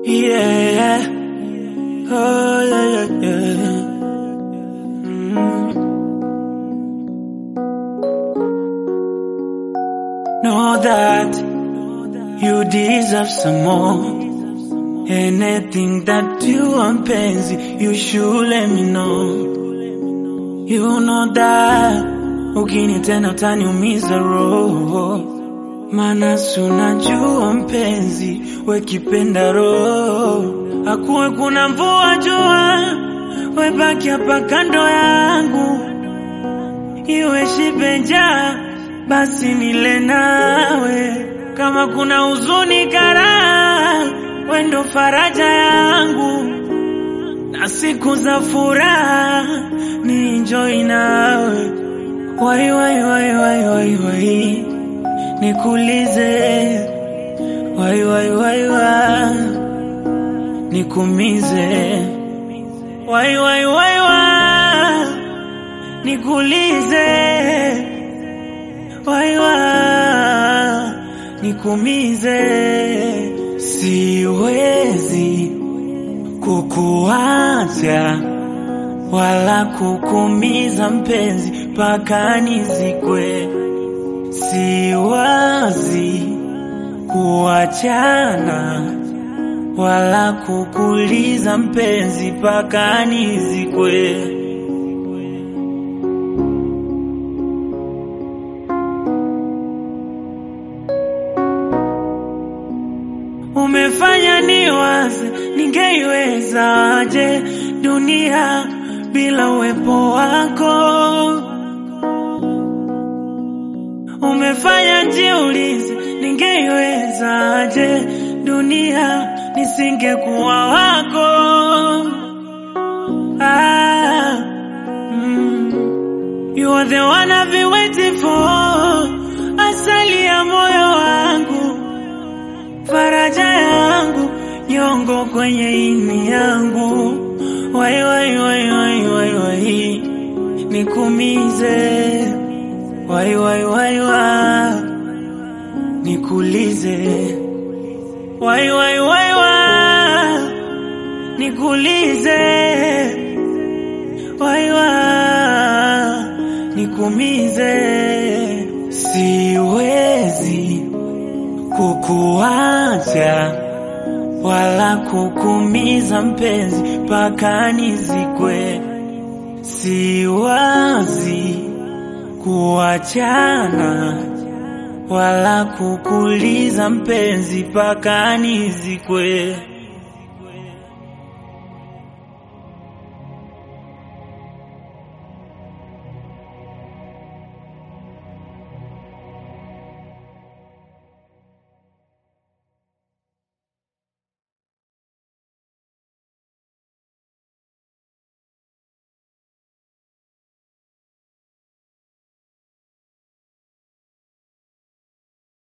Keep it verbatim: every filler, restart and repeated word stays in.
Yeah. Oh, yeah, yeah, yeah. Mm. Know that you deserve some more. Anything that you want, penzi, you should let me know. You know that ukini tena utaniumiza roho, maana sunajua mpenzi we kipenda roho. Hakuwe kuna mvua jua, we baki hapa kando yangu. Iwe shibe njaa, basi nile nawe. Kama kuna huzuni karaha, we ndo faraja yangu. Na siku za furaha ni enjoy nawe. Wai wai wai wai wai wai nikulize. Wai wai wai wai nikumize. Wai wai wai wai nikulize. Wai wai nikumize. Siwezi kukuacha wala kukumiza mpenzi paka nizikwe. Siwazi kuachana wala kukuliza mpenzi paka nizikwe. Umefanya niwaze ningeiwezaje dunia bila uwepo wako. Umefanya jiulize ningeiwezaje dunia nisingekuwa wako. Ah, mm. You are the one I've been waiting for. Asali ya moyo wangu, faraja yangu, nyongo kwenye ini yangu. Wai wai wai wai wai wai nikumize. Wai wai wai wai nikulize. Wai wai wai wai nikulize. Wai wai nikumize. Siwezi kukuacha wala kukumiza mpenzi paka nizikwe. Siwazi kuachana wala kukuliza mpenzi paka nizikwe.